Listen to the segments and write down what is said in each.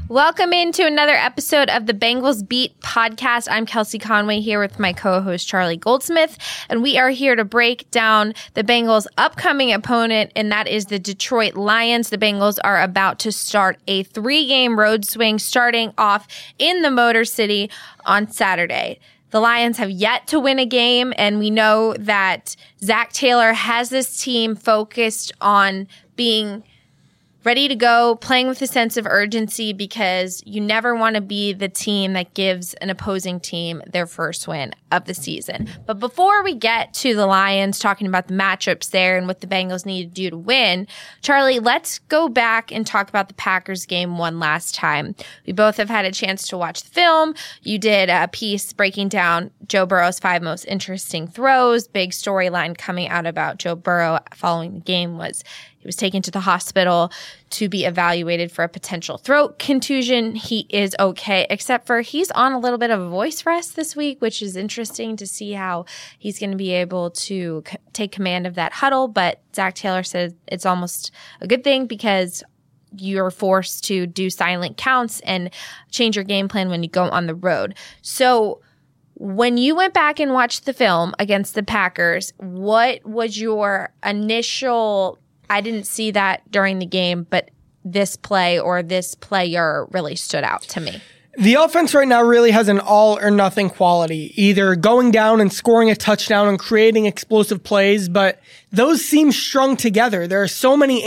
Welcome into another episode of the Bengals Beat podcast. I'm Kelsey Conway here with my co-host Charlie Goldsmith, and we are here to break down the Bengals' upcoming opponent, and that is the Detroit Lions. The Bengals are about to start a 3-game road swing starting off in the Motor City on Saturday. The Lions have yet to win a game, and we know that Zac Taylor has this team focused on being ready to go, playing with a sense of urgency, because you never want to be the team that gives an opposing team their first win of the season. But before we get to the Lions, talking about the matchups there and what the Bengals need to do to win, Charlie, let's go back and talk about the Packers game one last time. We both have had a chance to watch the film. You did a piece breaking down Joe Burrow's 5 most interesting throws. Big storyline coming out about Joe Burrow following the game was he was taken to the hospital to be evaluated for a potential throat contusion. He is okay, except for he's on a little bit of a voice rest this week, which is interesting to see how he's going to be able to take command of that huddle. But Zac Taylor said it's almost a good thing because you're forced to do silent counts and change your game plan when you go on the road. So when you went back and watched the film against the Packers, what was your initial I didn't see that during the game, but this play or this player really stood out to me? The offense right now really has an all or nothing quality, either going down and scoring a touchdown and creating explosive plays, but those seem strung together. There are so many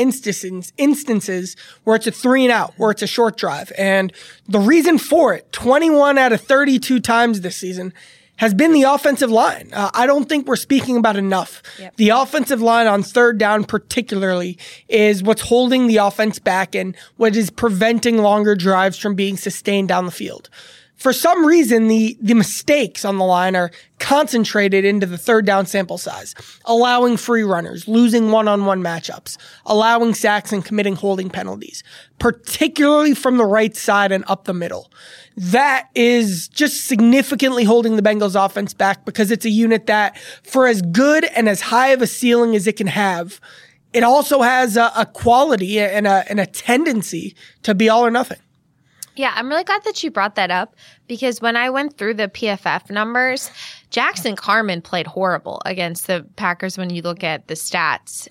instances where it's a 3 and out, where it's a short drive. And the reason for it, 21 out of 32 times this season, has been the offensive line. I don't think we're speaking about enough. Yep. The offensive line on third down particularly is what's holding the offense back and what is preventing longer drives from being sustained down the field. For some reason, the mistakes on the line are concentrated into the third down sample size, allowing free runners, losing one-on-one matchups, allowing sacks and committing holding penalties, particularly from the right side and up the middle. That is just significantly holding the Bengals offense back because it's a unit that, for as good and as high of a ceiling as it can have, it also has a quality and a tendency to be all or nothing. Yeah, I'm really glad that you brought that up because when I went through the PFF numbers, Jackson Carman played horrible against the Packers when you look at the stats.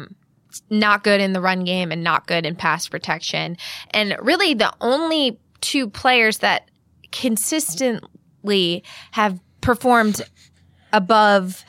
Not good in the run game and not good in pass protection. And really the only 2 players that consistently have performed above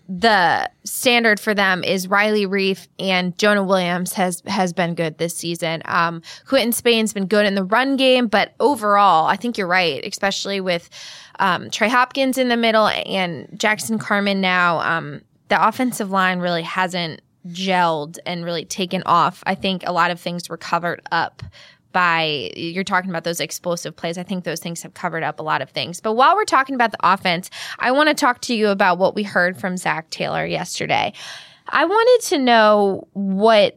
the standard for them is Riley Reif, and Jonah Williams has been good this season. Quentin Spain's been good in the run game, but overall, I think you're right, especially with Trey Hopkins in the middle and Jackson Carman now. The offensive line really hasn't gelled and really taken off. I think a lot of things were covered up by, you're talking about those explosive plays. I think those things have covered up a lot of things. But while we're talking about the offense, I want to talk to you about what we heard from Zac Taylor yesterday. I wanted to know what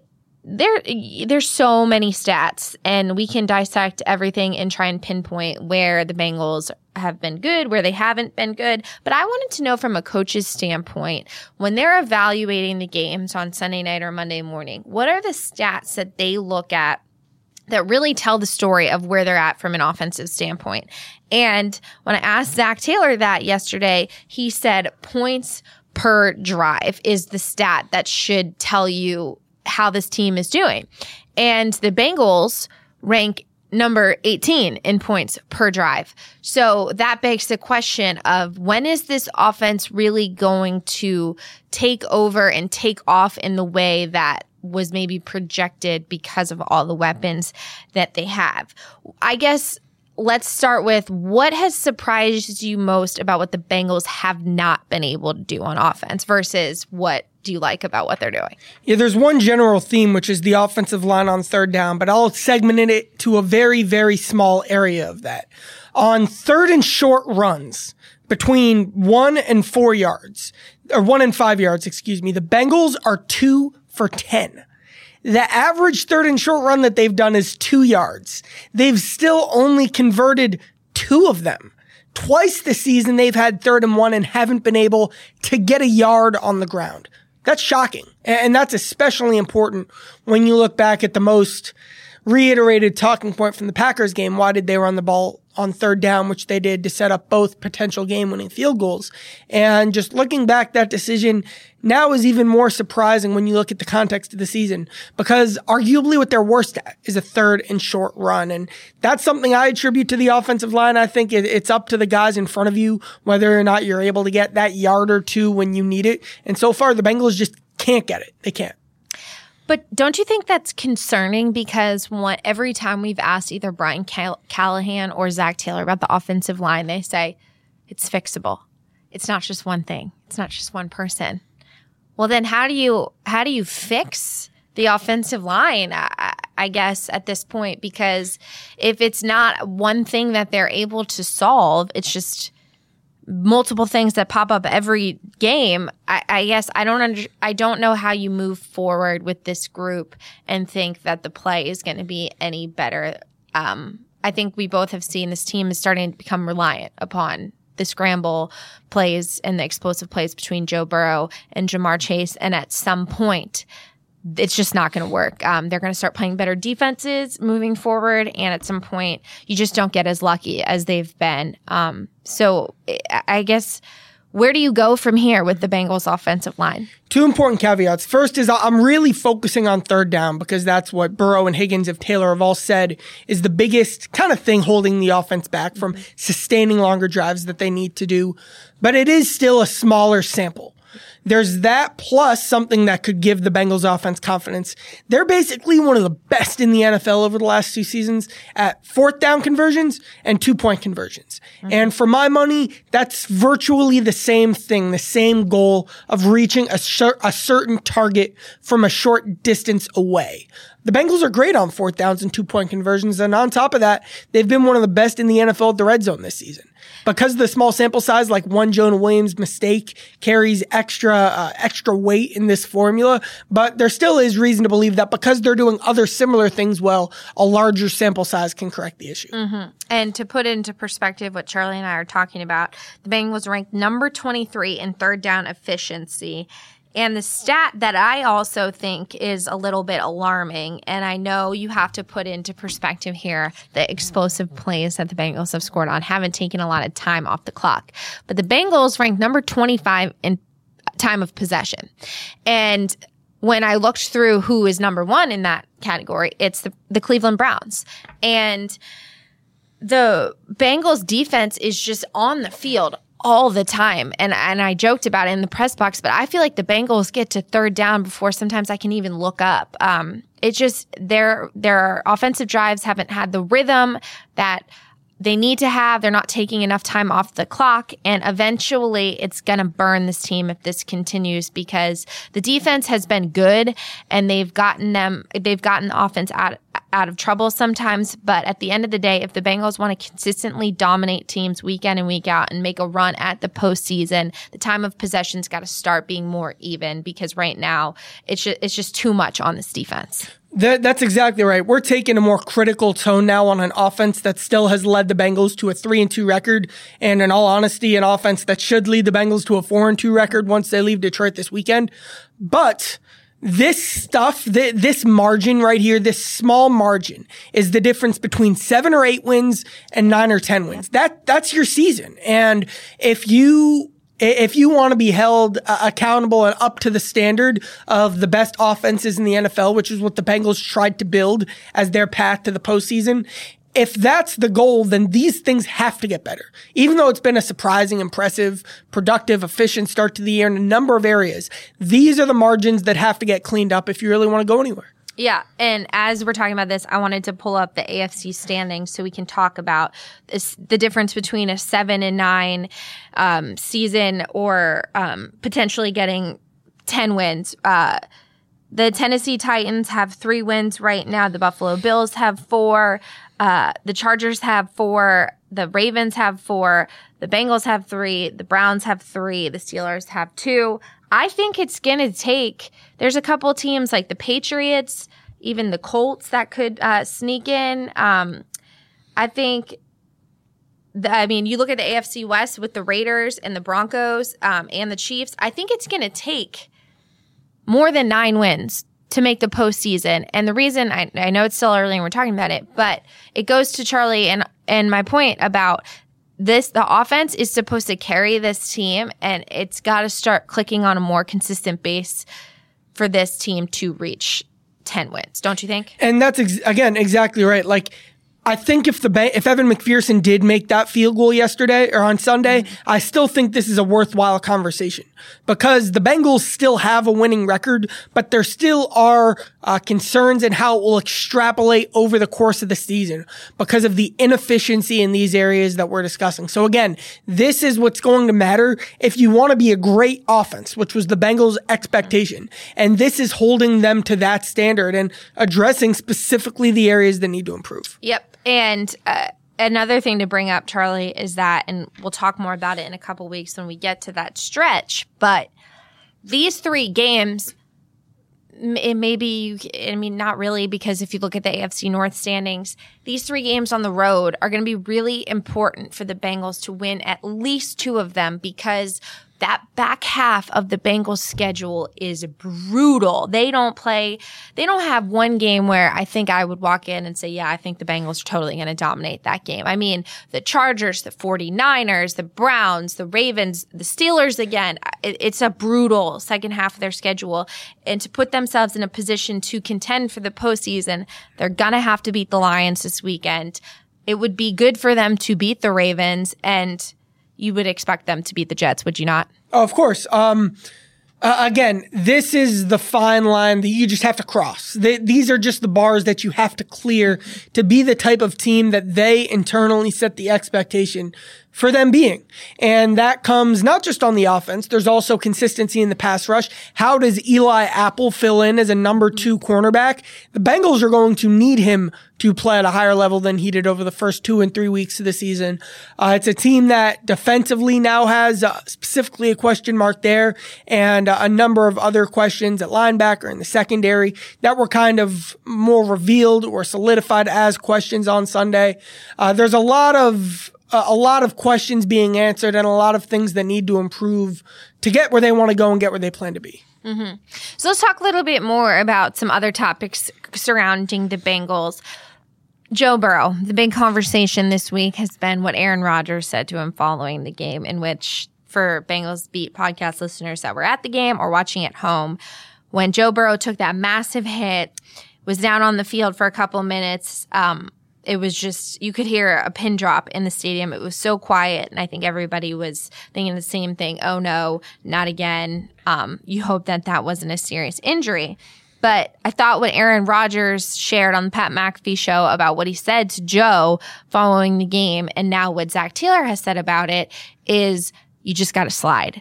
there's so many stats, and we can dissect everything and try and pinpoint where the Bengals have been good, where they haven't been good. But I wanted to know from a coach's standpoint, when they're evaluating the games on Sunday night or Monday morning, what are the stats that they look at that really tell the story of where they're at from an offensive standpoint? And when I asked Zac Taylor that yesterday, he said points per drive is the stat that should tell you how this team is doing. And the Bengals rank number 18 in points per drive. So that begs the question of when is this offense really going to take over and take off in the way that was maybe projected because of all the weapons that they have? I guess let's start with what has surprised you most about what the Bengals have not been able to do on offense versus what do you like about what they're doing? Yeah, there's one general theme, which is the offensive line on third down, but I'll segment it to a very, very small area of that. On third and short runs between 1 and 4 yards, or 1 and 5 yards, the Bengals are 2 for 10. The average third and short run that they've done is 2 yards. They've still only converted 2 of them. Twice this season, they've had 3rd and 1 and haven't been able to get a yard on the ground. That's shocking. And that's especially important when you look back at the most reiterated talking point from the Packers game. Why did they run the ball on third down, which they did to set up both potential game-winning field goals? And just looking back, that decision now is even more surprising when you look at the context of the season, because arguably what they're worst at is a third and short run. And that's something I attribute to the offensive line. I think it's up to the guys in front of you whether or not you're able to get that yard or two when you need it. And so far, the Bengals just can't get it. They can't. But don't you think that's concerning? Because every time we've asked either Brian Callahan or Zach Taylor about the offensive line, they say it's fixable. It's not just one thing. It's not just one person. Well, then how do you fix the offensive line, I guess, at this point? Because if it's not one thing that they're able to solve, it's just multiple things that pop up every game. I guess I don't know how you move forward with this group and think that the play is going to be any better. I think we both have seen this team is starting to become reliant upon the scramble plays and the explosive plays between Joe Burrow and Jamar Chase. And at some point, it's just not going to work. They're going to start playing better defenses moving forward. And at some point, you just don't get as lucky as they've been. So I guess, where do you go from here with the Bengals offensive line? Two important caveats. First is I'm really focusing on third down because that's what Burrow and Higgins of Taylor have all said is the biggest kind of thing holding the offense back from sustaining longer drives that they need to do. But it is still a smaller sample. There's that plus something that could give the Bengals offense confidence. They're basically one of the best in the NFL over the last 2 seasons at fourth down conversions and 2-point conversions. Mm-hmm. And for my money, that's virtually the same thing, the same goal of reaching a certain target from a short distance away. The Bengals are great on fourth downs and 2-point conversions. And on top of that, they've been one of the best in the NFL at the red zone this season. Because of the small sample size, like one Jonah Williams mistake carries extra weight in this formula. But there still is reason to believe that because they're doing other similar things well, a larger sample size can correct the issue. Mm-hmm. And to put into perspective what Charlie and I are talking about, the Bengals ranked number 23 in third down efficiency. And the stat that I also think is a little bit alarming, and I know you have to put into perspective here, the explosive plays that the Bengals have scored on haven't taken a lot of time off the clock. But the Bengals ranked number 25 in time of possession. And when I looked through who is number 1 in that category, it's the Cleveland Browns. And the Bengals defense is just on the field all the time. And I joked about it in the press box, but I feel like the Bengals get to third down before sometimes I can even look up. It's just their offensive drives haven't had the rhythm that they need to have. They're not taking enough time off the clock. And eventually it's going to burn this team if this continues, because the defense has been good and they've gotten the offense out of trouble sometimes. But at the end of the day, if the Bengals want to consistently dominate teams week in and week out and make a run at the postseason, the time of possession's got to start being more even, because right now it's just too much on this defense. That's exactly right. We're taking a more critical tone now on an offense that still has led the Bengals to a 3-2 record. And in all honesty, an offense that should lead the Bengals to a 4-2 record once they leave Detroit this weekend. But this stuff, this margin right here, this small margin is the difference between 7 or 8 wins and 9 or 10 wins. That's your season. And if you want to be held accountable and up to the standard of the best offenses in the NFL, which is what the Bengals tried to build as their path to the postseason, if that's the goal, then these things have to get better. Even though it's been a surprising, impressive, productive, efficient start to the year in a number of areas, these are the margins that have to get cleaned up if you really want to go anywhere. Yeah, and as we're talking about this, I wanted to pull up the AFC standings so we can talk about the difference between a 7-9 season or potentially getting 10 wins. The Tennessee Titans have 3 wins right now. The Buffalo Bills have 4. The Chargers have 4. The Ravens have 4. The Bengals have 3. The Browns have 3. The Steelers have 2. I think it's going to take – there's a couple teams like the Patriots, even the Colts that could sneak in. I think – you look at the AFC West with the Raiders and the Broncos and the Chiefs. I think it's going to take more than 9 wins to make the postseason. And the reason, I know it's still early and we're talking about it, but it goes to Charlie and my point about this. The offense is supposed to carry this team, and it's got to start clicking on a more consistent base for this team to reach 10 wins. Don't you think? And that's, again, exactly right. Like, I think if Evan McPherson did make that field goal yesterday or on Sunday, I still think this is a worthwhile conversation because the Bengals still have a winning record, but there still are concerns in how it will extrapolate over the course of the season because of the inefficiency in these areas that we're discussing. So again, this is what's going to matter if you want to be a great offense, which was the Bengals' expectation. And this is holding them to that standard and addressing specifically the areas that need to improve. Yep. And another thing to bring up, Charlie, is that, and we'll talk more about it in a couple weeks when we get to that stretch, but these 3 games, it may be, I mean, not really, because if you look at the AFC North standings, these 3 games on the road are going to be really important for the Bengals to win at least 2 of them because that back half of the Bengals schedule is brutal. They don't have one game where I think I would walk in and say, yeah, I think the Bengals are totally going to dominate that game. I mean, the Chargers, the 49ers, the Browns, the Ravens, the Steelers again. It's a brutal second half of their schedule. And to put themselves in a position to contend for the postseason, they're going to have to beat the Lions this weekend. It would be good for them to beat the Ravens, and you would expect them to beat the Jets, would you not? Oh, of course. Again, this is the fine line that you just have to cross. These are just the bars that you have to clear to be the type of team that they internally set the expectation for them being. And that comes not just on the offense. There's also consistency in the pass rush. How does Eli Apple fill in as a number 2 cornerback? The Bengals are going to need him to play at a higher level than he did over the first 2 and 3 weeks of the season. It's a team that defensively now has specifically a question mark there and a number of other questions at linebacker and the secondary that were kind of more revealed or solidified as questions on Sunday. There's a lot of questions being answered and a lot of things that need to improve to get where they want to go and get where they plan to be. Mm-hmm. So let's talk a little bit more about some other topics surrounding the Bengals. Joe Burrow, the big conversation this week has been what Aaron Rodgers said to him following the game, in which, for Bengals Beat podcast listeners that were at the game or watching at home, when Joe Burrow took that massive hit, was down on the field for a couple minutes, it was just, you could hear a pin drop in the stadium. It was so quiet, and I think everybody was thinking the same thing. Oh no, not again. You hope that wasn't a serious injury. But I thought what Aaron Rodgers shared on the Pat McAfee show about what he said to Joe following the game, and now what Zach Taylor has said about it, is you just got to slide.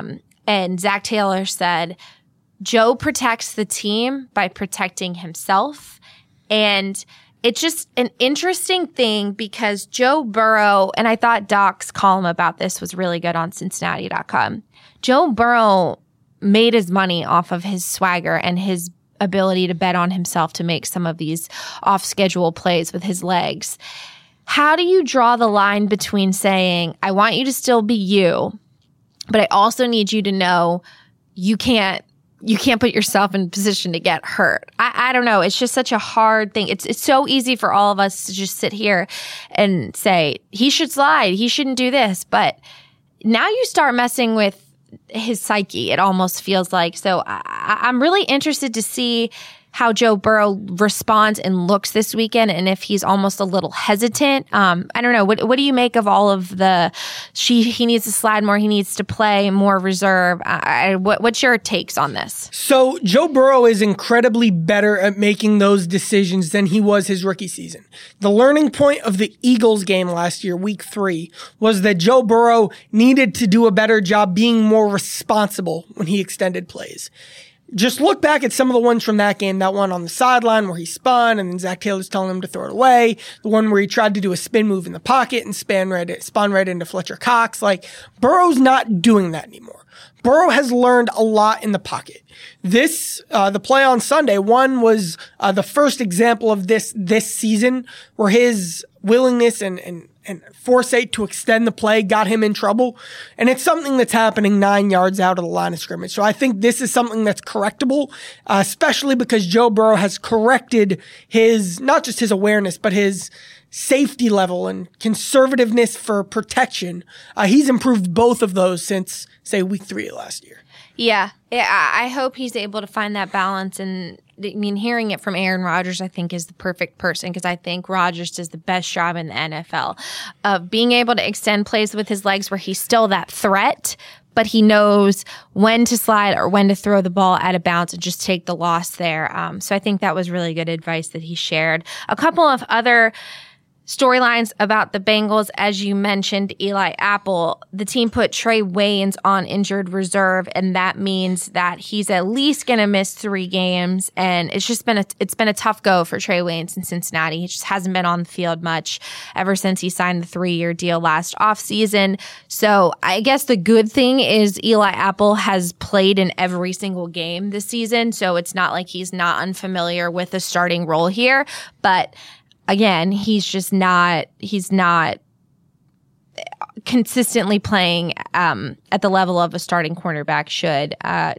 And Zach Taylor said, Joe protects the team by protecting himself. And it's just an interesting thing because Joe Burrow, and I thought Doc's column about this was really good on Cincinnati.com. Joe Burrow made his money off of his swagger and his ability to bet on himself to make some of these off-schedule plays with his legs. How do you draw the line between saying, I want you to still be you, but I also need you to know you can't put yourself in a position to get hurt? I don't know. It's just such a hard thing. It's so easy for all of us to just sit here and say, he should slide, he shouldn't do this. But now you start messing with his psyche, it almost feels like. So I'm really interested to see how Joe Burrow responds and looks this weekend, and if he's almost a little hesitant. I don't know. What do you make of all of the, he needs to slide more, he needs to play more reserve? What's your takes on this? So Joe Burrow is incredibly better at making those decisions than he was his rookie season. The learning point of the Eagles game last year, week 3, was that Joe Burrow needed to do a better job being more responsible when he extended plays. Just look back at some of the ones from that game. That one on the sideline where he spun and then Zach Taylor's telling him to throw it away. The one where he tried to do a spin move in the pocket and spun right into Fletcher Cox. Like, Burrow's not doing that anymore. Burrow has learned a lot in the pocket. The play on Sunday, one was the first example of this season, where his willingness and and foresight to extend the play got him in trouble. And it's something that's happening 9 yards out of the line of scrimmage. So I think this is something that's correctable, especially because Joe Burrow has corrected his, not just his awareness, but his safety level and conservativeness for protection. He's improved both of those since, say, week 3 of last year. Yeah, I hope he's able to find that balance. And I mean, hearing it from Aaron Rodgers, I think, is the perfect person, because I think Rodgers does the best job in the NFL of being able to extend plays with his legs where he's still that threat, but he knows when to slide or when to throw the ball out of bounds and just take the loss there. So I think that was really good advice that he shared. A couple of other storylines about the Bengals, as you mentioned, Eli Apple. The team put Trey Waynes on injured reserve, and that means that he's at least going to miss 3 games. And it's been a tough go for Trey Waynes in Cincinnati. He just hasn't been on the field much ever since he signed the 3-year deal last offseason. So I guess the good thing is Eli Apple has played in every single game this season, so it's not like he's not unfamiliar with the starting role here. But again, he's not consistently playing at the level of a starting cornerback should.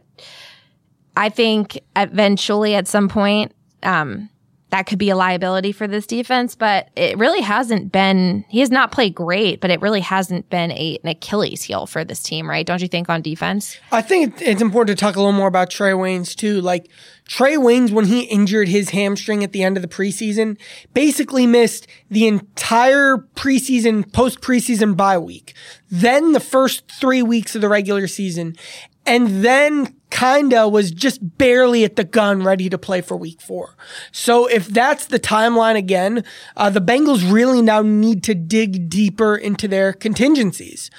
I think eventually at some point that could be a liability for this defense, but it really hasn't been – he has not played great, but it really hasn't been an Achilles heel for this team, right? Don't you think, on defense? I think it's important to talk a little more about Trey Waynes too. Like, Trey Waynes, when he injured his hamstring at the end of the preseason, basically missed the entire post-preseason bye week, then the first 3 weeks of the regular season, and then kinda was just barely at the gun ready to play for week 4. So if that's the timeline again, the Bengals really now need to dig deeper into their contingencies.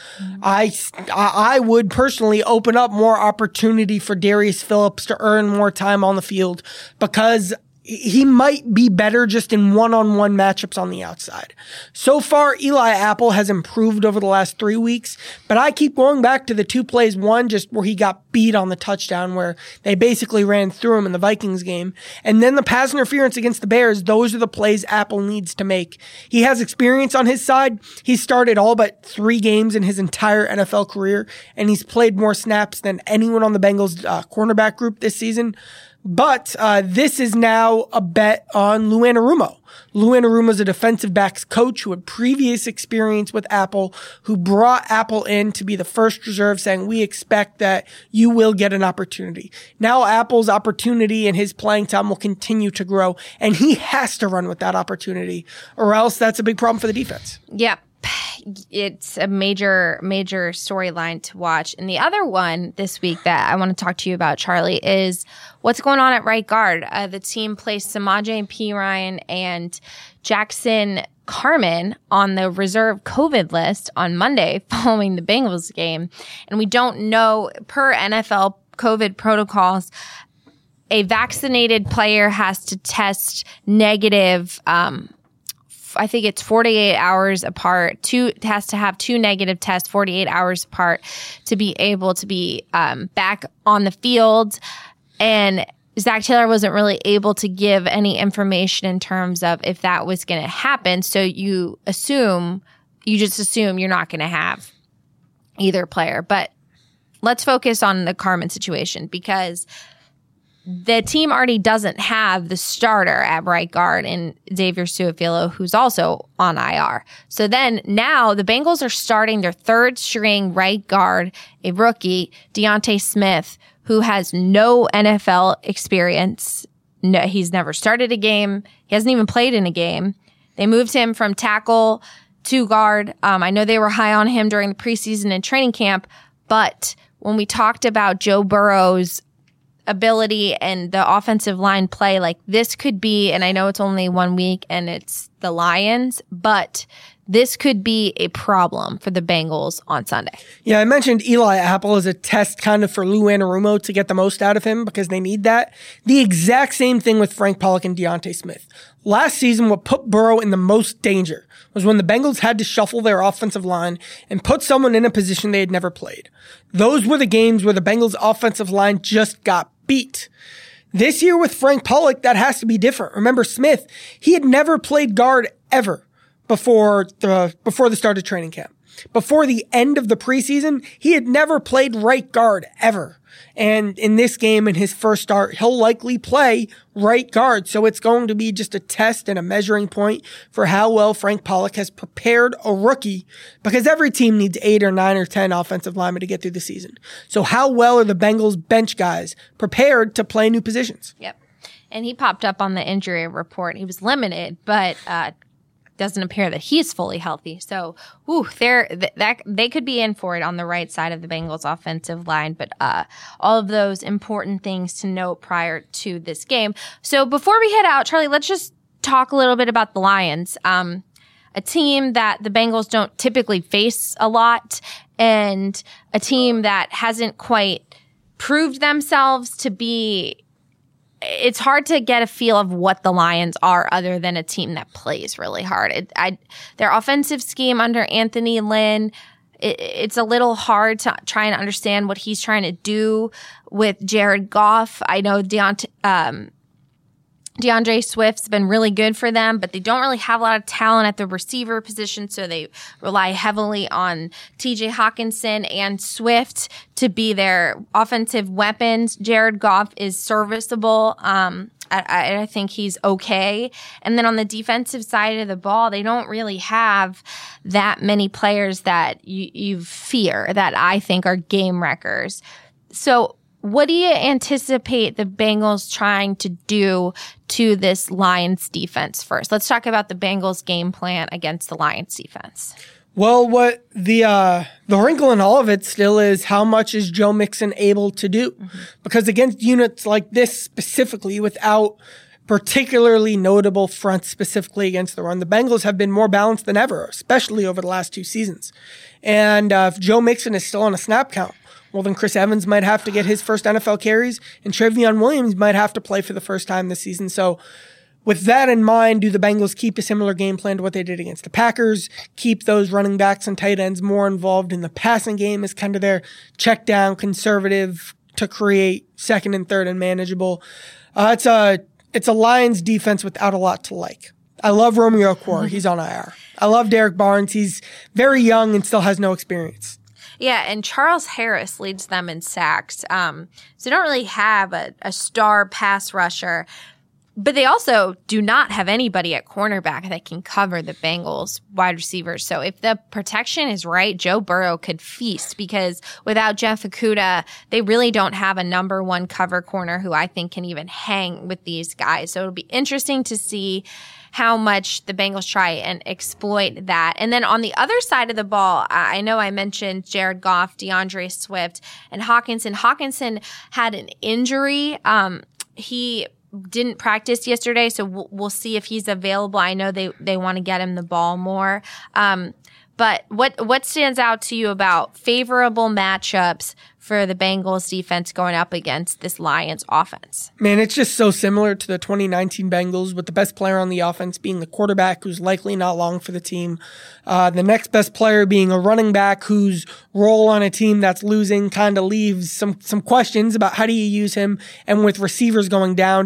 I would personally open up more opportunity for Darius Phillips to earn more time on the field, because he might be better just in one-on-one matchups on the outside. So far, Eli Apple has improved over the last 3 weeks, but I keep going back to the 2 plays, one just where he got beat on the touchdown, where they basically ran through him in the Vikings game, and then the pass interference against the Bears. Those are the plays Apple needs to make. He has experience on his side. He started all but 3 games in his entire NFL career, and he's played more snaps than anyone on the Bengals cornerback group this season. But this is now a bet on Lou Anarumo. Lou Anarumo is a defensive backs coach who had previous experience with Apple, who brought Apple in to be the first reserve, saying, we expect that you will get an opportunity. Now Apple's opportunity and his playing time will continue to grow, and he has to run with that opportunity, or else that's a big problem for the defense. Yeah. It's a major storyline to watch. And the other one this week that I want to talk to you about, Charlie, is what's going on at right guard. The team placed Samaje Perine and Jackson Carman on the reserve COVID list on Monday following the Bengals game. And we don't know, per NFL COVID protocols, a vaccinated player has to test negative I think it's 48 hours apart. Has to have 2 negative tests 48 hours apart to be able to be back on the field. And Zach Taylor wasn't really able to give any information in terms of if that was going to happen. So you just assume you're not going to have either player. But let's focus on the Carman situation, because the team already doesn't have the starter at right guard in Xavier Su'a-Filo, who's also on IR. So then now the Bengals are starting their 3rd string right guard, a rookie, Deontay Smith, who has no NFL experience. No, he's never started a game. He hasn't even played in a game. They moved him from tackle to guard. I know they were high on him during the preseason and training camp, but when we talked about Joe Burrow's ability and the offensive line play, like, this could be, and I know it's only 1 week and it's the Lions, but this could be a problem for the Bengals on Sunday. Yeah, I mentioned Eli Apple as a test kind of for Lou Anarumo to get the most out of him, because they need that. The exact same thing with Frank Pollock and Deontay Smith. Last season, what put Burrow in the most danger was when the Bengals had to shuffle their offensive line and put someone in a position they had never played. Those were the games where the Bengals offensive line just got beat. This year with Frank Pollock, that has to be different. Remember, Smith, he had never played guard ever before the start of training camp. Before the end of the preseason, he had never played right guard ever. And in this game, in his first start, he'll likely play right guard. So it's going to be just a test and a measuring point for how well Frank Pollack has prepared a rookie, because every team needs 8 or 9 or 10 offensive linemen to get through the season. So how well are the Bengals bench guys prepared to play new positions? Yep. And he popped up on the injury report. He was limited, but doesn't appear that he's fully healthy. So, they could be in for it on the right side of the Bengals offensive line. But all of those important things to note prior to this game. So before we head out, Charlie, let's just talk a little bit about the Lions. A team that the Bengals don't typically face a lot, and a team that hasn't quite proved themselves to be. It's hard to get a feel of what the Lions are other than a team that plays really hard. Their offensive scheme under Anthony Lynn, it's a little hard to try and understand what he's trying to do with Jared Goff. I know DeAndre Swift's been really good for them, but they don't really have a lot of talent at the receiver position, so they rely heavily on TJ Hawkinson and Swift to be their offensive weapons. Jared Goff is serviceable. I think he's okay. And then on the defensive side of the ball, they don't really have that many players that you fear that I think are game wreckers. So what do you anticipate the Bengals trying to do to this Lions defense first? Let's talk about the Bengals game plan against the Lions defense. Well, what the wrinkle in all of it still is, how much is Joe Mixon able to do? Mm-hmm. Because against units like this specifically, without particularly notable fronts specifically against the run, the Bengals have been more balanced than ever, especially over the last 2 seasons. And if Joe Mixon is still on a snap count, well, then Chris Evans might have to get his first NFL carries, and Trevion Williams might have to play for the first time this season. So with that in mind, do the Bengals keep a similar game plan to what they did against the Packers, keep those running backs and tight ends more involved in the passing game as kind of their check down, conservative to create second and third and manageable? It's a Lions defense without a lot to like. I love Romeo Okwara. He's on IR. I love Derek Barnes. He's very young and still has no experience. Yeah, and Charles Harris leads them in sacks. So they don't really have a star pass rusher. But they also do not have anybody at cornerback that can cover the Bengals wide receivers. So if the protection is right, Joe Burrow could feast, because without Jeff Okudah, they really don't have a number one cover corner who I think can even hang with these guys. So it'll be interesting to see how much the Bengals try and exploit that. And then on the other side of the ball, I know I mentioned Jared Goff, DeAndre Swift, and Hawkinson. Hawkinson had an injury. He didn't practice yesterday, so we'll see if he's available. I know they want to get him the ball more. But what stands out to you about favorable matchups for the Bengals defense going up against this Lions offense? Man, it's just so similar to the 2019 Bengals, with the best player on the offense being the quarterback, who's likely not long for the team. The next best player being a running back whose role on a team that's losing kind of leaves some questions about how do you use him, and with receivers going down.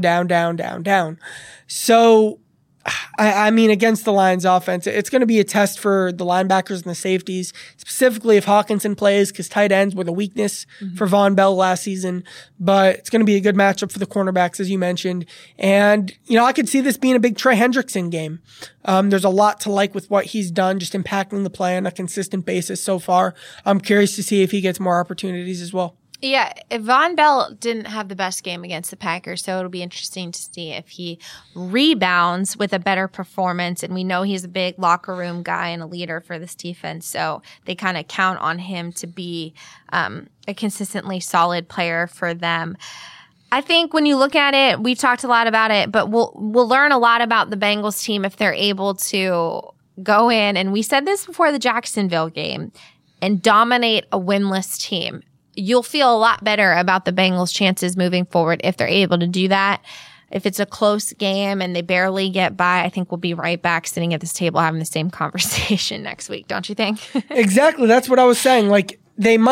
So I mean, against the Lions offense, it's going to be a test for the linebackers and the safeties, specifically if Hawkinson plays, because tight ends were the weakness for Von Bell last season. But it's going to be a good matchup for the cornerbacks, as you mentioned. And, I could see this being a big Trey Hendrickson game. There's a lot to like with what he's done, just impacting the play on a consistent basis so far. I'm curious to see if he gets more opportunities as well. Yeah, Von Bell didn't have the best game against the Packers, so it'll be interesting to see if he rebounds with a better performance. And we know he's a big locker room guy and a leader for this defense, so they kind of count on him to be a consistently solid player for them. I think when you look at it, we've talked a lot about it, but we'll learn a lot about the Bengals team if they're able to go in, and we said this before the Jacksonville game, and dominate a winless team. You'll feel a lot better about the Bengals' chances moving forward if they're able to do that. If it's a close game and they barely get by, I think we'll be right back sitting at this table having the same conversation next week, don't you think? Exactly. That's what I was saying. Like, they might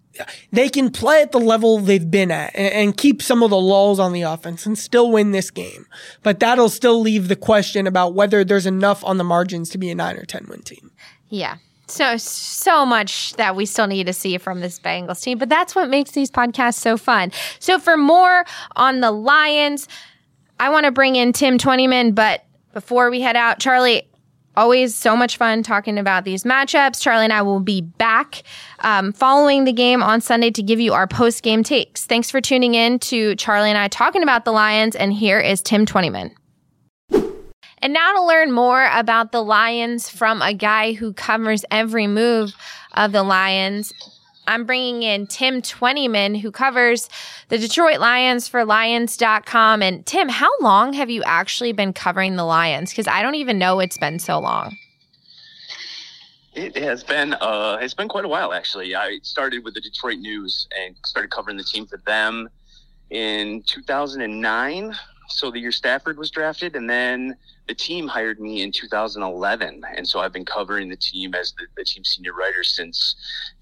they can play at the level they've been at and keep some of the lulls on the offense and still win this game. But that'll still leave the question about whether there's enough on the margins to be a 9 or 10 win team. Yeah. So much that we still need to see from this Bengals team, but that's what makes these podcasts so fun. So for more on the Lions, I want to bring in Tim Twentyman, but before we head out, Charlie, always so much fun talking about these matchups. Charlie and I will be back following the game on Sunday to give you our post-game takes. Thanks for tuning in to Charlie and I talking about the Lions, and here is Tim Twentyman. And now to learn more about the Lions from a guy who covers every move of the Lions, I'm bringing in Tim Twentyman, who covers the Detroit Lions for Lions.com. And Tim, how long have you actually been covering the Lions? Because I don't even know it's been so long. It has been it's been quite a while, actually. I started with the Detroit News and started covering the team for them in 2009. So the year Stafford was drafted, and then the team hired me in 2011. And so I've been covering the team as the team senior writer since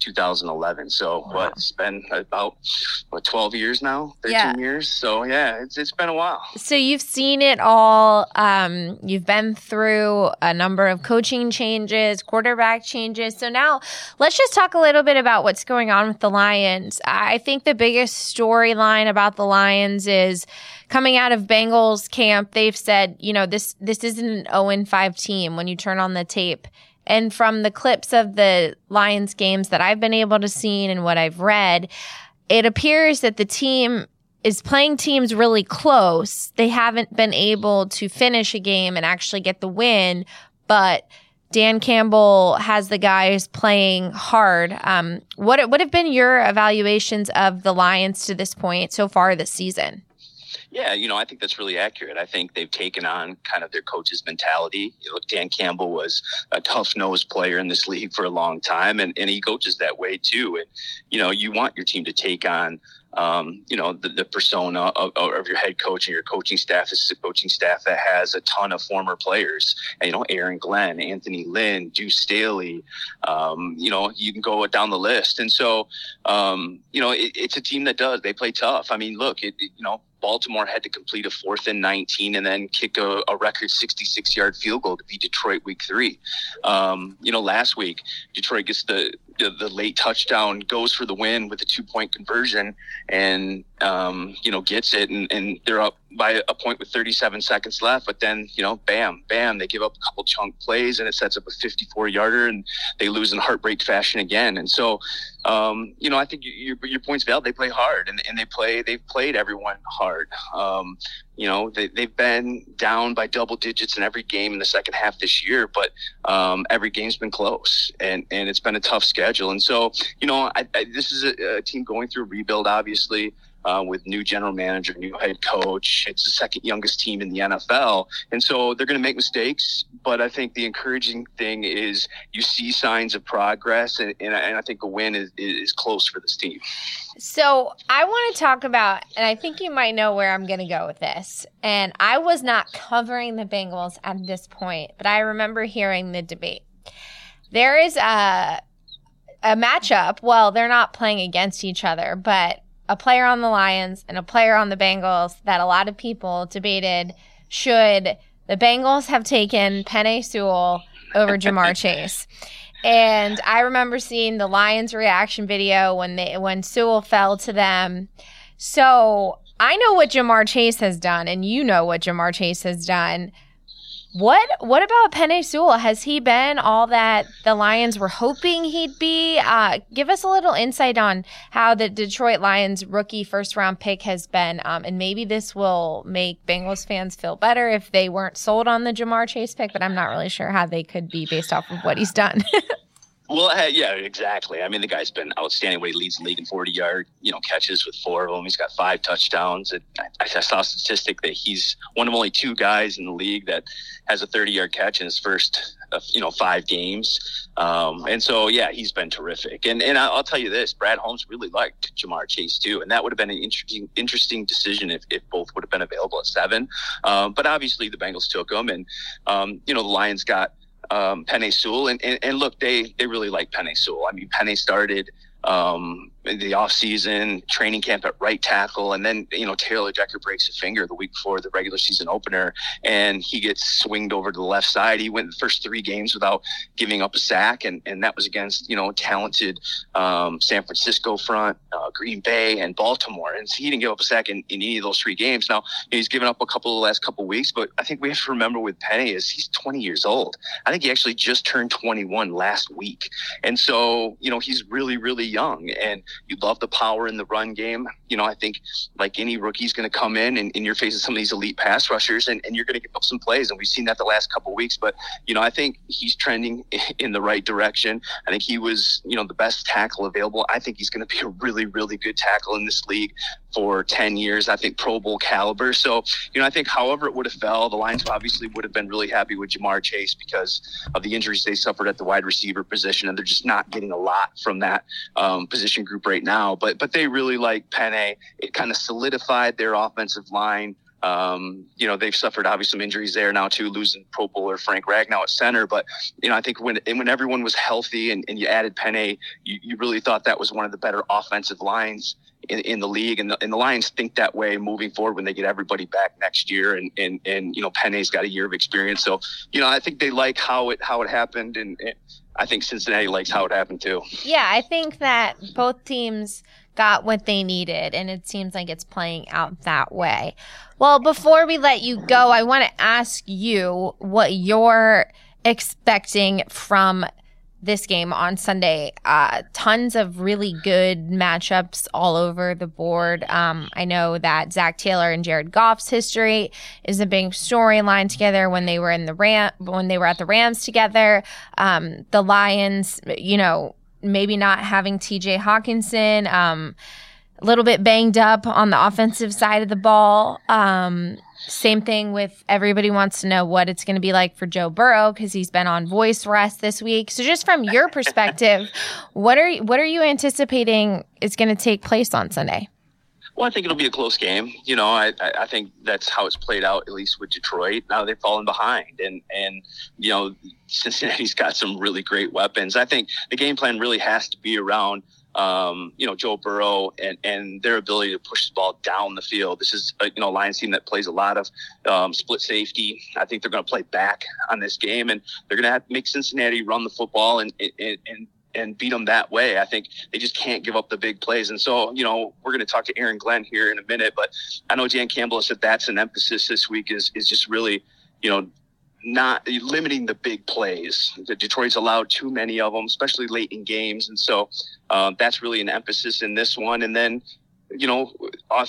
2011. So Wow. it's been about 12 years now, 13 years. So yeah, it's been a while. So you've seen it all. You've been through a number of coaching changes, quarterback changes. So now let's just talk a little bit about what's going on with the Lions. I think the biggest storyline about the Lions is coming out of Bengals camp. They've said, this isn't an 0-5 team when you turn on the tape. And from the clips of the Lions games that I've been able to see and what I've read, it appears that the team is playing teams really close. They haven't been able to finish a game and actually get the win, but Dan Campbell has the guys playing hard. What have been your evaluations of the Lions to this point so far this season? Yeah, I think that's really accurate. I think they've taken on kind of their coach's mentality. Dan Campbell was a tough-nosed player in this league for a long time, and he coaches that way too. And, you want your team to take on, the persona of your head coach and your coaching staff. This is a coaching staff that has a ton of former players. And, Aaron Glenn, Anthony Lynn, Deuce Staley, you can go down the list. And so, it's a team that they play tough. I mean, look, Baltimore had to complete a 4th and 19 and then kick a record 66-yard field goal to beat Detroit week 3. Last week, Detroit gets the late touchdown, goes for the win with a 2-point conversion and, gets it. And they're up by a point with 37 seconds left. But then, bam, they give up a couple chunk plays and it sets up a 54-yarder and they lose in heartbreak fashion again. And so, I think your point's valid. They play hard and they've played everyone hard. They've been down by double digits in every game in the second half this year, but every game's been close and it's been a tough schedule. And so, this is a team going through a rebuild, obviously. With new general manager, new head coach. It's the second youngest team in the NFL. And so they're going to make mistakes. But I think the encouraging thing is you see signs of progress. And I think a win is close for this team. So I want to talk about, and I think you might know where I'm going to go with this. And I was not covering the Bengals at this point, but I remember hearing the debate. There is a matchup. Well, they're not playing against each other, but a player on the Lions and a player on the Bengals that a lot of people debated should the Bengals have taken Penei Sewell over Jamar Chase. And I remember seeing the Lions reaction video when Sewell fell to them. So I know what Jamar Chase has done, and you know what Jamar Chase has done. What about Penei Sewell? Has he been all that the Lions were hoping he'd be? Give us a little insight on how the Detroit Lions rookie first-round pick has been, and maybe this will make Bengals fans feel better if they weren't sold on the Jamar Chase pick, but I'm not really sure how they could be based off of what he's done. Well, yeah, exactly. I mean, the guy's been outstanding. He leads the league in 40-yard, catches with 4 of them. He's got 5 touchdowns. And I saw a statistic that he's one of only 2 guys in the league that has a 30-yard catch in his first, 5 games. And so, yeah, he's been terrific. And I'll tell you this, Brad Holmes really liked Jamar Chase too. And that would have been an interesting decision if both would have been available at 7. But obviously the Bengals took him. And, the Lions got Penei Sewell. And look, they really like Penei Sewell. I mean, Penei started, the offseason, training camp at right tackle, and then, Taylor Decker breaks a finger the week before the regular season opener, and he gets swinged over to the left side. He went the first 3 games without giving up a sack, and that was against, talented San Francisco front, Green Bay, and Baltimore. And so he didn't give up a sack in any of those 3 games. Now, he's given up a couple the last couple of weeks, but I think we have to remember with Penei is he's 20 years old. I think he actually just turned 21 last week. And so, he's really, really young, and you love the power in the run game. I think like any rookie is going to come in and you're facing some of these elite pass rushers and you're going to give up some plays. And we've seen that the last couple of weeks, but, I think he's trending in the right direction. I think he was, the best tackle available. I think he's going to be a really, really good tackle in this league for 10 years. I think Pro Bowl caliber. So, I think however it would have fell, the Lions obviously would have been really happy with Jamar Chase because of the injuries they suffered at the wide receiver position. And they're just not getting a lot from that position group right now. But they really like Penei. It kind of solidified their offensive line. They've suffered obviously some injuries there now too, losing Pro Bowler Frank Ragnow at center. But, I think when everyone was healthy and you added Penei, you really thought that was one of the better offensive lines in the league. And the Lions think that way moving forward when they get everybody back next year. And Penei's got a year of experience. So, I think they like how it happened. And I think Cincinnati likes how it happened too. Yeah, I think that both teams got what they needed, and it seems like it's playing out that way. Well, before we let you go, I want to ask you what you're expecting from this game on Sunday. Tons of really good matchups all over the board. I know that Zach Taylor and Jared Goff's history is a big storyline together when they were at the Rams together. The Lions, maybe not having TJ Hawkinson, a little bit banged up on the offensive side of the ball. Same thing with everybody wants to know what it's going to be like for Joe Burrow because he's been on voice rest this week. So just from your perspective, what are you anticipating is going to take place on Sunday? Well, I think it'll be a close game. I think that's how it's played out, at least with Detroit. Now they've fallen behind, and Cincinnati's got some really great weapons. I think the game plan really has to be around Joe Burrow and their ability to push the ball down the field. This is a Lions team that plays a lot of split safety. I think they're going to play back on this game, and they're going to have to make Cincinnati run the football and beat them that way. I think they just can't give up the big plays. And so, we're going to talk to Aaron Glenn here in a minute, but I know Dan Campbell said that's an emphasis this week is just really, not limiting the big plays. Detroit's allowed too many of them, especially late in games. And so that's really an emphasis in this one. And then, for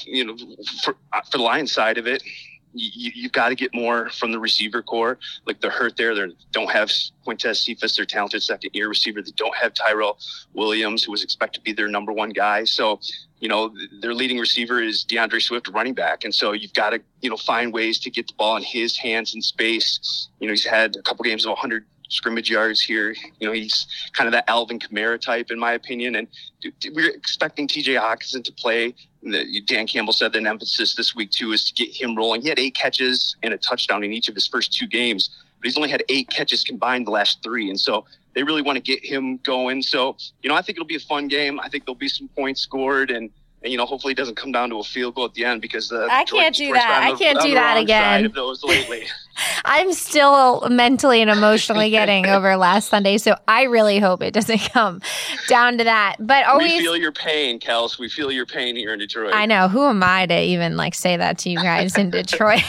the Lions side of it, you've got to get more from the receiver core. Like they're hurt there. They don't have Quintez Cephas, their talented second-year receiver. They don't have Tyrell Williams, who was expected to be their number 1 guy. So, their leading receiver is DeAndre Swift, running back. And so you've got to, find ways to get the ball in his hands in space. He's had a couple games of 100 scrimmage yards here. He's kind of that Alvin Kamara type, in my opinion. And we're expecting TJ Hawkinson to play. Dan Campbell said an emphasis this week, too, is to get him rolling. He had 8 catches and a touchdown in each of his first 2 games, but he's only had 8 catches combined the last 3. And so they really want to get him going. So, I think it'll be a fun game. I think there'll be some points scored, and hopefully it doesn't come down to a field goal at the end because I can't do that. I can't do that again. Of those lately. I'm still mentally and emotionally getting over last Sunday, so I really hope it doesn't come down to that. But always, we feel your pain, Kels. We feel your pain here in Detroit. I know. Who am I to even say that to you guys in Detroit?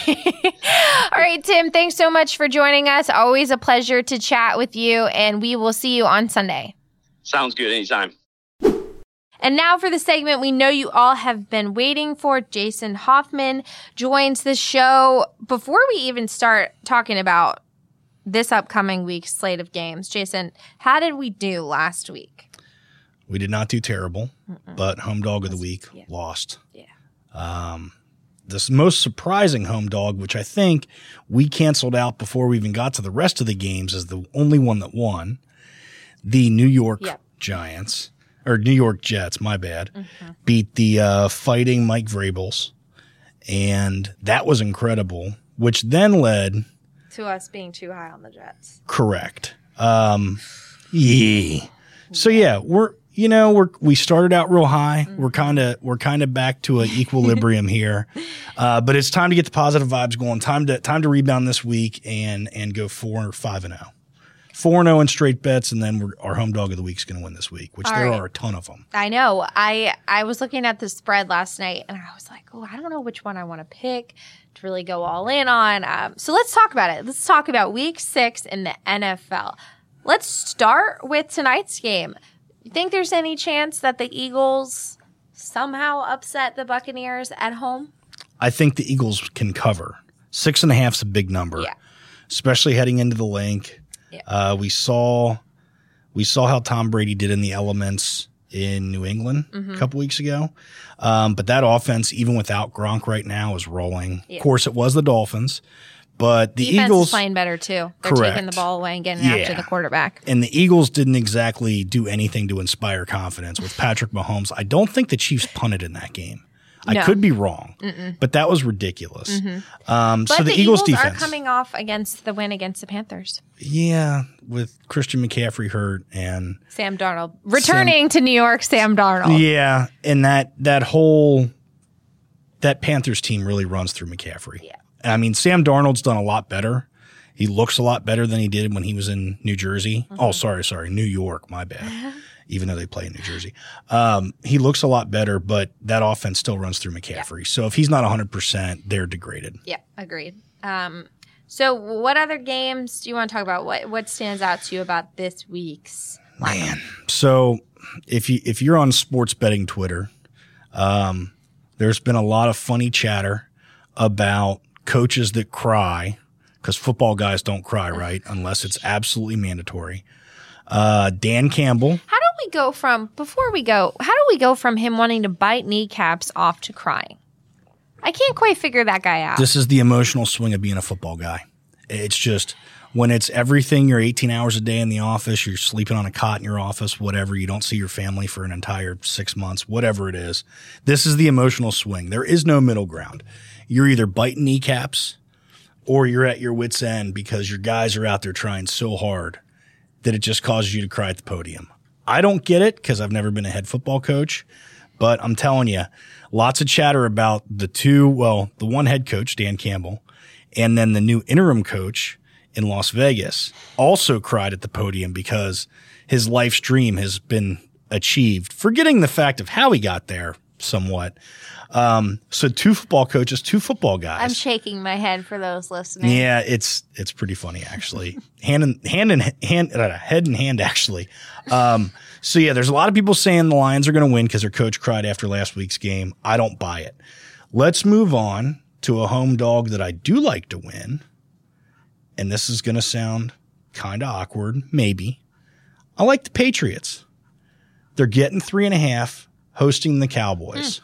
All right, Tim, thanks so much for joining us. Always a pleasure to chat with you, and we will see you on Sunday. Sounds good. Anytime. And now for the segment we know you all have been waiting for. Jason Hoffman joins the show. Before we even start talking about this upcoming week's slate of games, Jason, how did we do last week? We did not do terrible, but home dog of the week lost. Yeah. This most surprising home dog, which I think we canceled out before we even got to the rest of the games, is the only one that won. The New York Giants. Or New York Jets, my bad, beat the fighting Mike Vrabels. And that was incredible, which then led to us being too high on the Jets. Correct. So, we're, we started out real high. Mm-hmm. We're kind of back to an equilibrium here. But it's time to get the positive vibes going. Time to rebound this week and go 4-5-0. 4-0 in straight bets, and then our home dog of the week is going to win this week, which there are a ton of them. I know. I was looking at the spread last night, and I was like, I don't know which one I want to pick to really go all in on. So let's talk about it. Let's talk about Week 6 in the NFL. Let's start with tonight's game. You think there's any chance that the Eagles somehow upset the Buccaneers at home? I think the Eagles can cover. 6.5 is a big number, especially heading into the link. Yeah. We saw how Tom Brady did in the elements in New England a couple weeks ago. But that offense, even without Gronk right now, is rolling. Yeah. Of course, it was the Dolphins, but the Defense Eagles is playing better too. They're correct. Taking the ball away and getting after the quarterback. And the Eagles didn't exactly do anything to inspire confidence with Patrick Mahomes. I don't think the Chiefs punted in that game. I could be wrong, but that was ridiculous. But so the Eagles are defense coming off against the win against the Panthers. Yeah, with Christian McCaffrey hurt and Sam Darnold returning to New York. Sam Darnold. Yeah, and that Panthers team really runs through McCaffrey. Yeah, I mean Sam Darnold's done a lot better. He looks a lot better than he did when he was in New Jersey. Oh, sorry, New York. My bad. Even though they play in New Jersey. He looks a lot better, but that offense still runs through McCaffrey. Yeah. So if he's not 100%, they're degraded. Yeah, agreed. So what other games do you want to talk about? What stands out to you about this week's lineup? Man, so if you're on sports betting Twitter, there's been a lot of funny chatter about coaches that cry, because football guys don't cry, right? Unless it's absolutely mandatory. Dan Campbell. How do we go from him wanting to bite kneecaps off to crying? I can't quite figure that guy out. This is the emotional swing of being a football guy. It's just when it's everything, you're 18 hours a day in the office, you're sleeping on a cot in your office, whatever, you don't see your family for an entire 6 months, whatever it is. This is the emotional swing. There is no middle ground. You're either biting kneecaps or you're at your wit's end because your guys are out there trying so hard that it just causes you to cry at the podium. I don't get it because I've never been a head football coach, but I'm telling you, lots of chatter about the one head coach, Dan Campbell, and then the new interim coach in Las Vegas also cried at the podium because his life's dream has been achieved, forgetting the fact of how he got there somewhat. So 2 football coaches, 2 football guys. I'm shaking my head for those listening. Yeah, it's pretty funny actually. Head in hand actually. So yeah, there's a lot of people saying the Lions are going to win because their coach cried after last week's game. I don't buy it. Let's move on to a home dog that I do like to win. And this is going to sound kind of awkward, maybe. I like the Patriots. They're getting 3.5, hosting the Cowboys.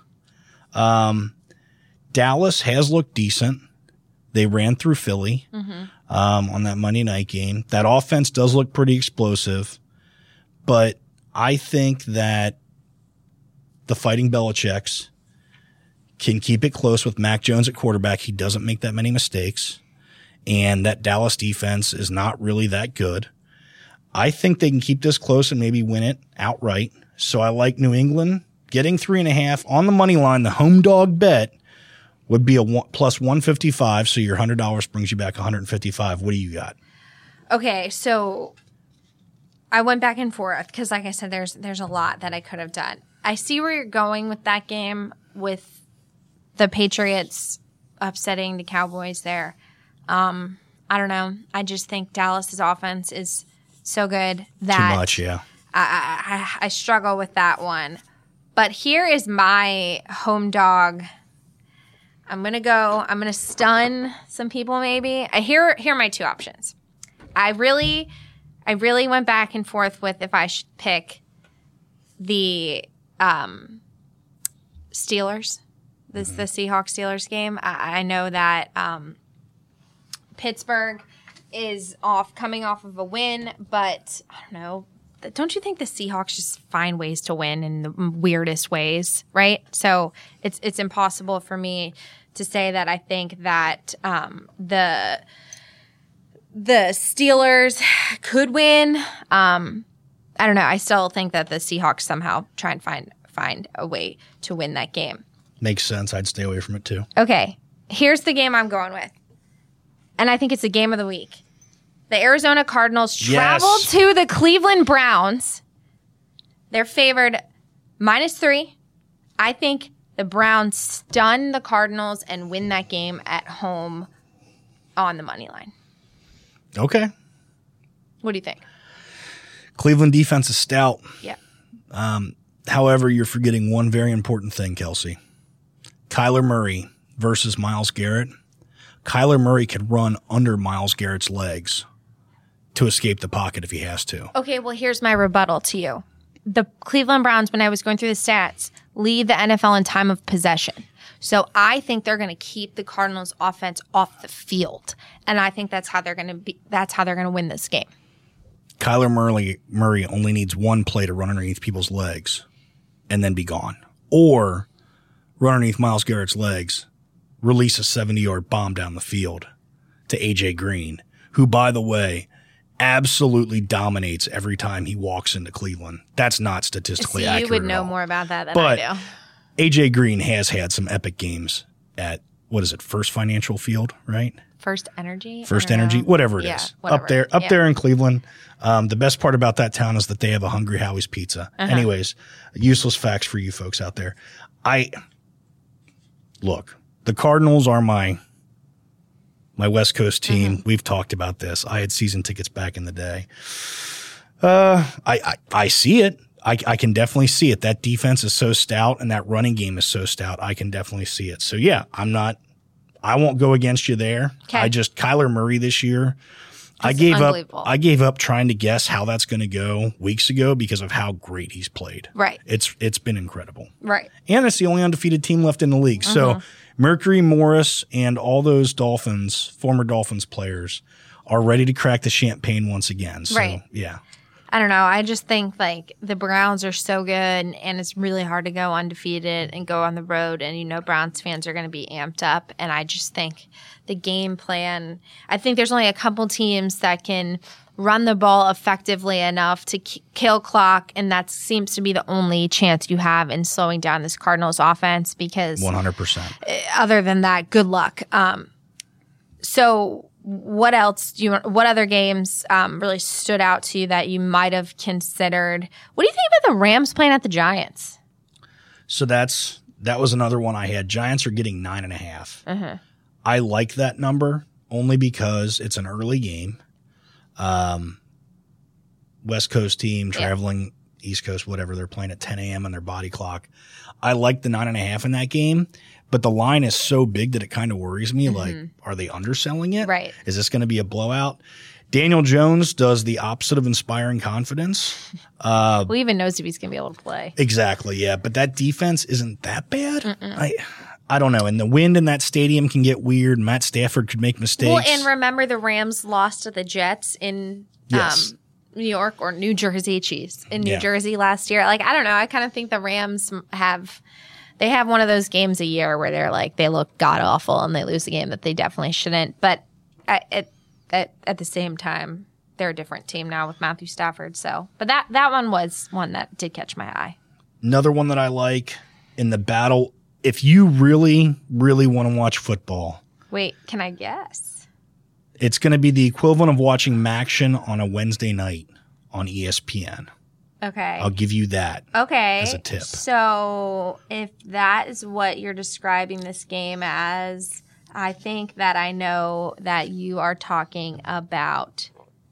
Dallas has looked decent. They ran through Philly on that Monday night game. That offense does look pretty explosive, but I think that the Fighting Belichicks can keep it close with Mac Jones at quarterback. He doesn't make that many mistakes, and that Dallas defense is not really that good. I think they can keep this close and maybe win it outright. So I like New England getting 3.5 on the money line. The home dog bet would be a plus 155. So your $100 brings you back 155. What do you got? Okay, so I went back and forth because, like I said, there's a lot that I could have done. I see where you're going with that game with the Patriots upsetting the Cowboys there. I don't know. I just think Dallas's offense is so good that too much, yeah. I struggle with that one. But here is my home dog. I'm gonna stun some people maybe. Here are my 2 options. I really went back and forth with if I should pick the Steelers, the Seahawks-Steelers game. I know that Pittsburgh is coming off of a win, but I don't know. Don't you think the Seahawks just find ways to win in the weirdest ways, right? So it's impossible for me to say that I think that the Steelers could win. I don't know. I still think that the Seahawks somehow try and find a way to win that game. Makes sense. I'd stay away from it too. Okay. Here's the game I'm going with. And I think it's the game of the week. The Arizona Cardinals travel to the Cleveland Browns. They're favored -3. I think the Browns stun the Cardinals and win that game at home on the money line. Okay. What do you think? Cleveland defense is stout. Yeah. However, you're forgetting one very important thing, Kelsey. Kyler Murray versus Myles Garrett. Kyler Murray could run under Myles Garrett's legs to escape the pocket if he has to. Okay, well, here's my rebuttal to you. The Cleveland Browns, when I was going through the stats, lead the NFL in time of possession. So I think they're going to keep the Cardinals' offense off the field, and I think that's how they're going to win this game. Kyler Murray only needs one play to run underneath people's legs and then be gone. Or run underneath Myles Garrett's legs, release a 70-yard bomb down the field to A.J. Green, who, by the way, absolutely dominates every time he walks into Cleveland. That's not statistically accurate. You would know more about that than but I do. A.J. Green has had some epic games at, First Financial Field, right? First Energy? Whatever it is. Whatever. Up there in Cleveland. The best part about that town is that they have a Hungry Howie's pizza. Anyways, useless facts for you folks out there. Look, the Cardinals are my West Coast team. We've talked about this. I had season tickets back in the day. I see it. I can definitely see it. That defense is so stout and that running game is so stout. I can definitely see it. So yeah, I won't go against you there. Okay. Kyler Murray this year. I gave up trying to guess how that's going to go weeks ago because of how great he's played. Right. It's been incredible. Right. And it's the only undefeated team left in the league. So Mercury Morris and all those former Dolphins players are ready to crack the champagne once again. So, right. Yeah. I don't know. I just think like the Browns are so good and it's really hard to go undefeated and go on the road. And, Browns fans are going to be amped up. And I just think the game plan, I think there's only a couple teams that can run the ball effectively enough to kill clock. And that seems to be the only chance you have in slowing down this Cardinals offense because 100%. Other than that, good luck. So what else what other games really stood out to you that you might have considered? What do you think about the Rams playing at the Giants? So that was another one I had. Giants are getting 9.5. I like that number only because it's an early game. West Coast team traveling East Coast, whatever. They're playing at 10 a.m. on their body clock. I like the 9.5 in that game. But the line is so big that it kind of worries me. Like, are they underselling it? Right. Is this going to be a blowout? Daniel Jones does the opposite of inspiring confidence. Who even knows if he's going to be able to play? Exactly, yeah. But that defense isn't that bad. I don't know. And the wind in that stadium can get weird. Matt Stafford could make mistakes. Well, and remember the Rams lost to the Jets in New York or New Jersey, New Jersey last year. Like, I don't know. I kind of think the Rams have one of those games a year where they're like, they look god awful and they lose a game that they definitely shouldn't. But at the same time, they're a different team now with Matthew Stafford. So, but that one was one that did catch my eye. Another one that I like in the battle, if you really, really want to watch football. Wait, can I guess? It's going to be the equivalent of watching MACtion on a Wednesday night on ESPN. Okay. I'll give you that as a tip. So if that is what you're describing this game as, I think that I know that you are talking about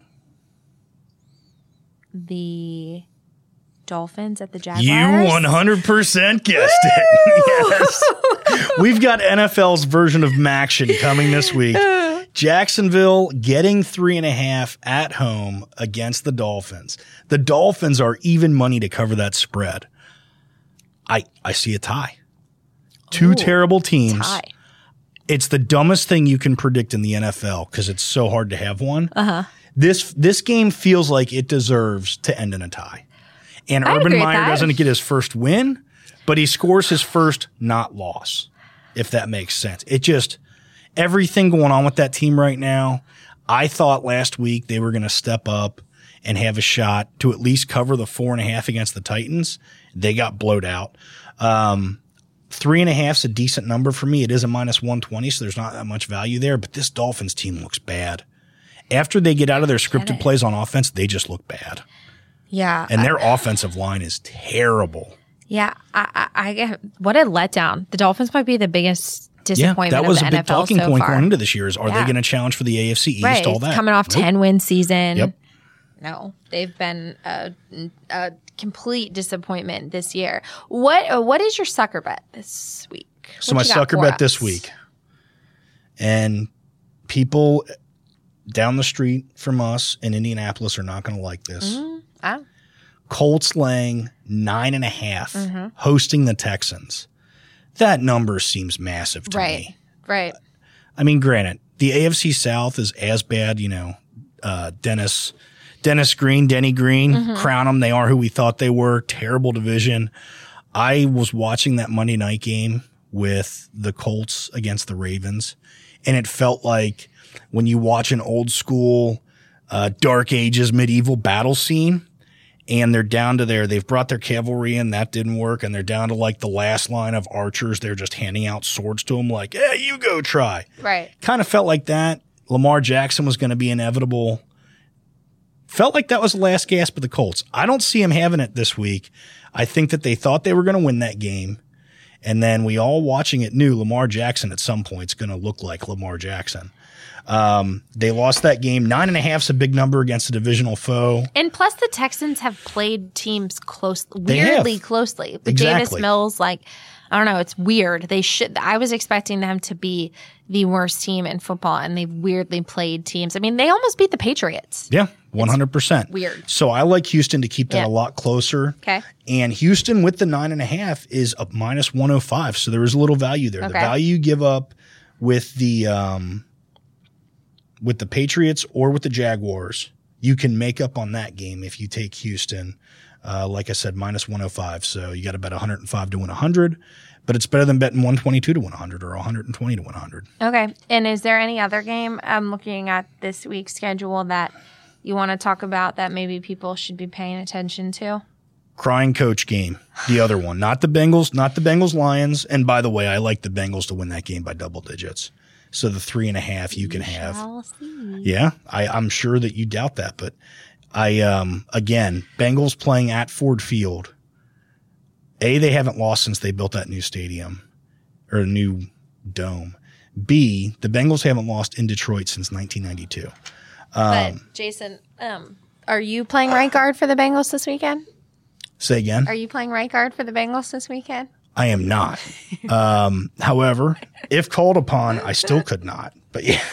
the Dolphins at the Jaguars. You 100% guessed it. Yes. We've got NFL's version of MACtion coming this week. Jacksonville getting 3.5 at home against the Dolphins. The Dolphins are even money to cover that spread. I see a tie. Two terrible teams. Tie. It's the dumbest thing you can predict in the NFL because it's so hard to have one. This game feels like it deserves to end in a tie. And Urban Meyer doesn't get his first win, but he scores his first not loss, if that makes sense. It just everything going on with that team right now, I thought last week they were going to step up and have a shot to at least cover the 4.5 against the Titans. They got blowed out. 3.5 is a decent number for me. It is a -120, so there's not that much value there. But this Dolphins team looks bad. After they get out of their scripted plays on offense, they just look bad. Yeah. And their offensive line is terrible. Yeah. I what a letdown. The Dolphins might be the biggest disappointment that was of a the big NFL talking so point far. going into this year is, are they going to challenge for the AFC East, right. all that? Coming off 10-win season. Yep. No, they've been a complete disappointment this year. What is your sucker bet this week? So my sucker bet this week, and people down the street from us in Indianapolis are not going to like this. Colts laying 9.5, hosting the Texans. That number seems massive to me. Right. I mean, granted, the AFC South is as bad, Denny Green, crown them. They are who we thought they were. Terrible division. I was watching that Monday night game with the Colts against the Ravens, and it felt like when you watch an old school, Dark Ages medieval battle scene, and they're down to they've brought their cavalry in, that didn't work, and they're down to like the last line of archers. They're just handing out swords to them like, hey, you go try. Right. Kind of felt like that. Lamar Jackson was going to be inevitable. Felt like that was the last gasp of the Colts. I don't see him having it this week. I think that they thought they were going to win that game. And then we all watching it knew Lamar Jackson at some point is going to look like Lamar Jackson. They lost that game. 9.5 is a big number against a divisional foe. And plus the Texans have played teams weirdly closely. With Davis Mills, I don't know, it's weird. I was expecting them to be the worst team in football, and they've weirdly played teams. I mean, they almost beat the Patriots. Yeah, 100%. It's weird. So I like Houston to keep that a lot closer. Okay. And Houston with the 9.5 is a -105, so there is a little value there. Okay. The value you give up with the Patriots or with the Jaguars, you can make up on that game if you take Houston. Like I said, -105. So you got to bet 105 to win 100, but it's better than betting 122 to win 100 or 120 to win 100. Okay. And is there any other game looking at this week's schedule that you want to talk about that maybe people should be paying attention to? Crying coach game, the other one, not the Bengals Lions. And by the way, I like the Bengals to win that game by double digits. So the 3.5 you can have. Yeah, I'm sure that you doubt that, but again, Bengals playing at Ford Field. A, they haven't lost since they built that new stadium or new dome. B, the Bengals haven't lost in Detroit since 1992. But Jason, are you playing right guard for the Bengals this weekend? Say again? Are you playing right guard for the Bengals this weekend? I am not. However, if called upon, I still could not. But yeah.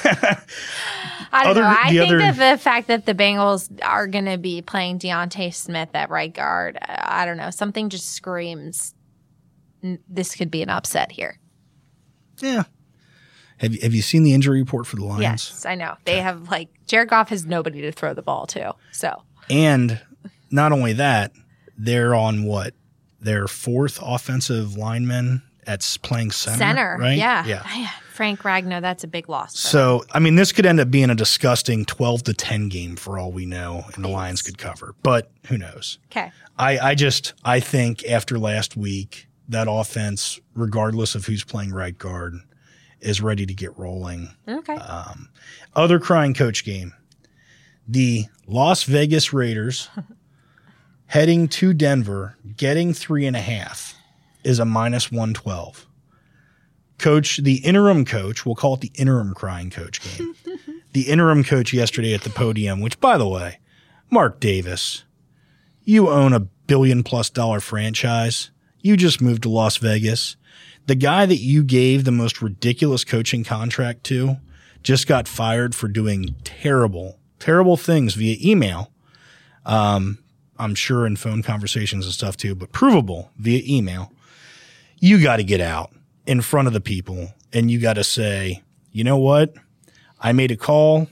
I don't know. I think that the fact that the Bengals are going to be playing Deontay Smith at right guard, I don't know. Something just screams this could be an upset here. Yeah. Have you seen the injury report for the Lions? Yes, I know. They have Jared Goff has nobody to throw the ball to. So. And not only that, they're on what? Their fourth offensive lineman at playing center. Right? Yeah. Frank Ragnow, that's a big loss. So, I mean, this could end up being a disgusting 12-10 game for all we know, and the Lions could cover. But who knows? Okay. I think after last week, that offense, regardless of who's playing right guard, is ready to get rolling. Okay. Other crying coach game. The Las Vegas Raiders heading to Denver, getting 3.5 is a -112. The interim coach, we'll call it the interim crying coach game. The interim coach yesterday at the podium, which, by the way, Mark Davis, you own $1 billion+ franchise. You just moved to Las Vegas. The guy that you gave the most ridiculous coaching contract to just got fired for doing terrible, terrible things via email. I'm sure in phone conversations and stuff too, but provable via email. You got to get out in front of the people and you got to say, you know what? I made a call.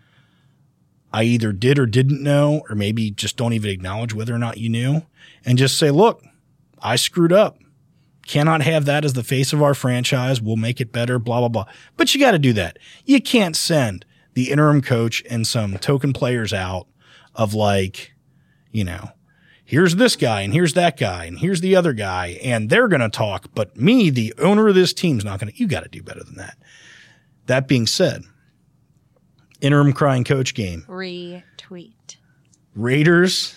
I either did or didn't know, or maybe just don't even acknowledge whether or not you knew, and just say, look, I screwed up. Cannot have that as the face of our franchise. We'll make it better, blah, blah, blah. But you got to do that. You can't send the interim coach and some token players out of like, you know, here's this guy and here's that guy and here's the other guy and they're going to talk, but me, the owner of this team's not going to. You got to do better than that. That being said, interim crying coach game. Retweet. Raiders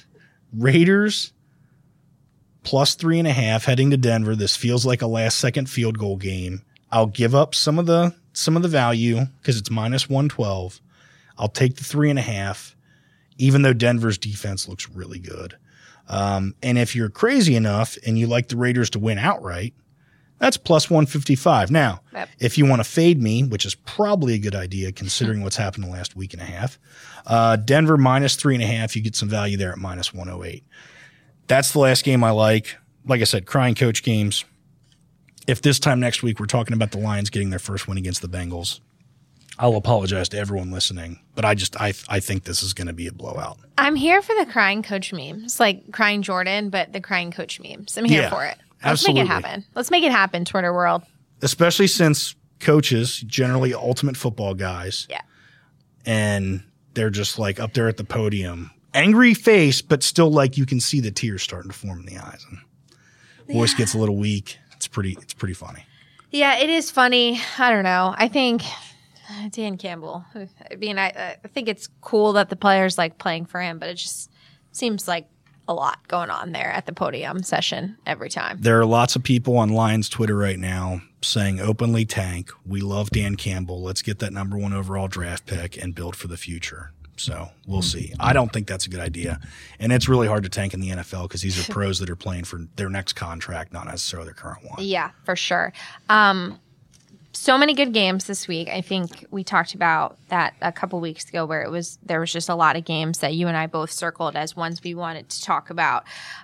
plus 3.5 heading to Denver. This feels like a last second field goal game. I'll give up some of the value because it's minus 112. I'll take the 3.5, even though Denver's defense looks really good. And if you're crazy enough and you like the Raiders to win outright, that's plus 155. Now, if you want to fade me, which is probably a good idea considering what's happened the last week and a half, Denver minus 3.5, you get some value there at minus 108. That's the last game I like. Like I said, crying coach games. If this time next week we're talking about the Lions getting their first win against the Bengals, I'll apologize to everyone listening, but I think this is going to be a blowout. I'm here for the crying coach memes, like crying Jordan, but the crying coach memes. I'm here for it. Let's make it happen. Let's make it happen, Twitter world. Especially since coaches, generally ultimate football guys, and they're just like up there at the podium, angry face, but still like you can see the tears starting to form in the eyes, and voice gets a little weak. It's pretty funny. Yeah, it is funny. I don't know. I think Dan Campbell. I mean, I think it's cool that the players like playing for him, but it just seems like a lot going on there at the podium session every time. There are lots of people on Lions Twitter right now saying openly, tank. We love Dan Campbell. Let's get that number 1 overall draft pick and build for the future. So we'll see. I don't think that's a good idea. And it's really hard to tank in the NFL because these are pros that are playing for their next contract, not necessarily their current one. Yeah, for sure. So many good games this week. I think we talked about that a couple weeks ago where there was just a lot of games that you and I both circled as ones we wanted to talk about.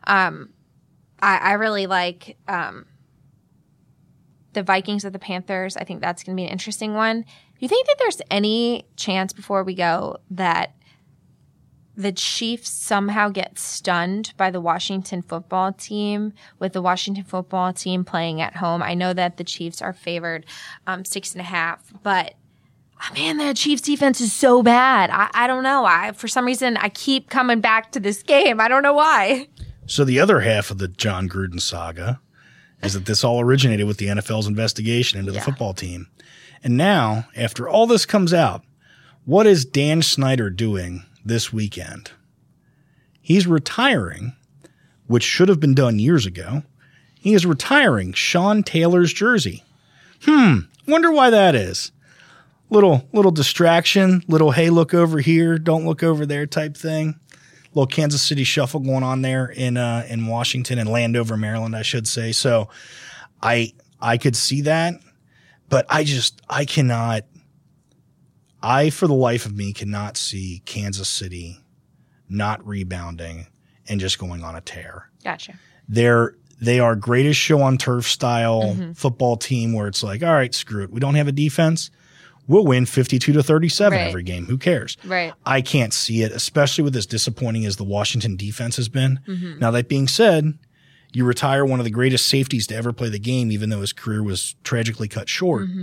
I really like the Vikings of the Panthers. I think that's going to be an interesting one. Do you think that there's any chance before we go that the Chiefs somehow get stunned by the Washington football team with the Washington football team playing at home? I know that the Chiefs are favored 6.5, but man, the Chiefs defense is so bad. I don't know. For some reason, I keep coming back to this game. I don't know why. So the other half of the John Gruden saga is that this all originated with the NFL's investigation into the football team. And now, after all this comes out, what is Dan Snyder doing this weekend? He's retiring, which should have been done years ago. He is retiring Sean Taylor's jersey. Wonder why that is. Little distraction, little hey, look over here, don't look over there type thing. Little Kansas City shuffle going on there in Washington and Landover, Maryland, I should say. So I could see that, but I cannot. I, for the life of me, cannot see Kansas City not rebounding and just going on a tear. Gotcha. They are greatest show on turf style football team where it's like, all right, screw it. We don't have a defense. We'll win 52-37 every game. Who cares? Right. I can't see it, especially with as disappointing as the Washington defense has been. Now, that being said, you retire one of the greatest safeties to ever play the game, even though his career was tragically cut short.